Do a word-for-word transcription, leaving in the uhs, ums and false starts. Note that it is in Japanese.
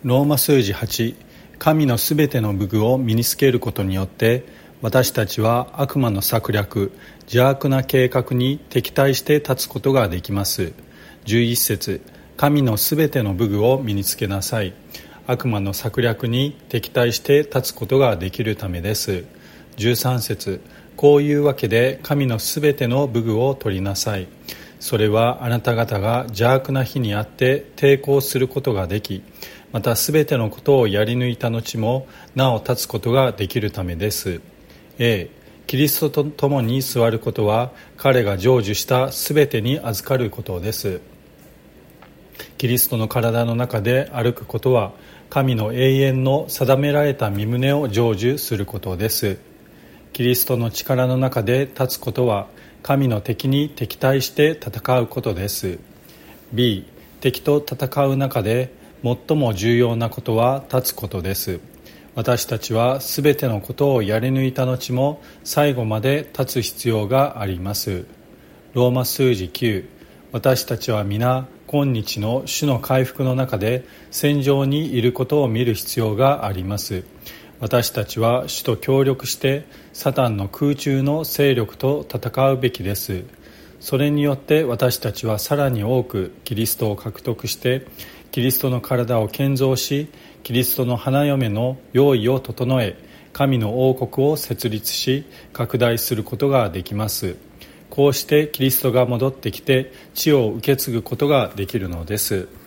ローマ数字はち、神のすべての武具を身につけることによって私たちは悪魔の策略、邪悪な計画に敵対して立つことができます。じゅういち節、神のすべての武具を身につけなさい。悪魔の策略に敵対して立つことができるためです。じゅうさん節、こういうわけで神のすべての武具を取りなさい。それはあなた方が邪悪な日にあって抵抗することができ、またすべてのことをやり抜いた後もなお立つことができるためです。A、キリストと共に座ることは彼が成就したすべてに預かることです。キリストの体の中で歩くことは神の永遠の定められた御胸を成就することです。キリストの力の中で立つことは神の敵に敵対して戦うことです。 B、 敵と戦う中で最も重要なことは立つことです。私たちはすべてのことをやり抜いた後も最後まで立つ必要があります。ローマ数字きゅう、私たちは皆今日の主の回復の中で戦場にいることを見る必要があります。私たちは主と協力してサタンの空中の勢力と戦うべきです。それによって私たちはさらに多くキリストを獲得してキリストの体を建造し、キリストの花嫁の用意を整え、神の王国を設立し拡大することができます。こうしてキリストが戻ってきて地を受け継ぐことができるのです。